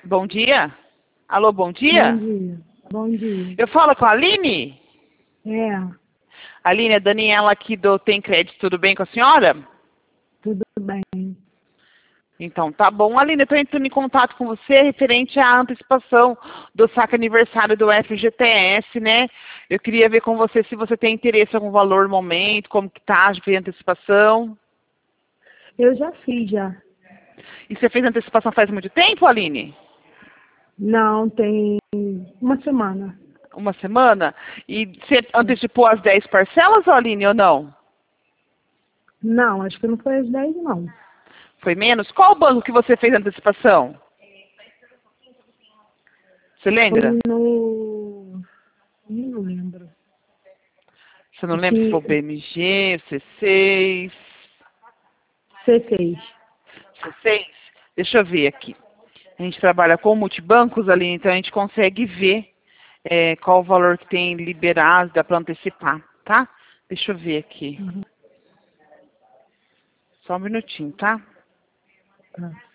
Bom dia. Alô, bom dia? Bom dia. Bom dia. Eu falo com a Aline? É, Aline, é Daniela aqui do Tem Crédito. Tudo bem com a senhora? tudo bem. Então, tá bom. Aline, eu estou entrando em contato com você referente à antecipação do saque aniversário do FGTS, né? Eu queria ver com você se você tem interesse em algum valor no momento, como que tá de antecipação. Eu já fiz já. E você fez antecipação faz muito tempo, Aline? Não, tem uma semana. Uma semana? E você antecipou as 10 parcelas, Aline, ou não? Não, acho que não foi às 10, não. Foi menos? Qual banco que você fez a antecipação? Você lembra? Foi no... Não lembro. Você não Acho lembra se foi o que BMG, o C6? C6. C6? Deixa eu ver aqui. A gente trabalha com multibancos ali, então a gente consegue ver qual o valor que tem liberado, dá para antecipar, tá? Deixa eu ver aqui. Uhum. Só um minutinho, tá? Tá.